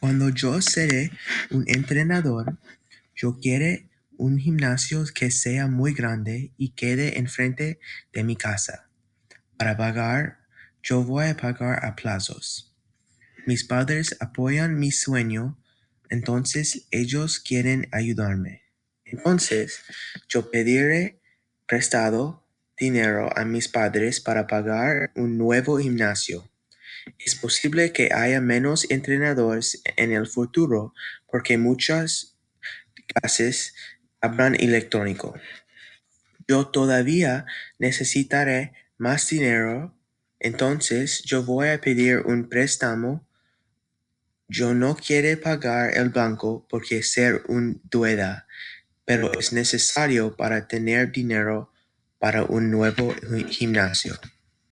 Cuando yo seré un entrenador, yo quiero un gimnasio que sea muy grande y quede enfrente de mi casa. Para pagar, yo voy a pagar a plazos. Mis padres apoyan mi sueño, entonces ellos quieren ayudarme. Entonces, yo pediré prestado dinero a mis padres para pagar un nuevo gimnasio. Es posible que haya menos entrenadores en el futuro porque muchas clases habrán electrónico. Yo todavía necesitaré más dinero, entonces yo voy a pedir un préstamo. Yo no quiero pagar el banco porque ser un deuda, pero es necesario para tener dinero para un nuevo gimnasio.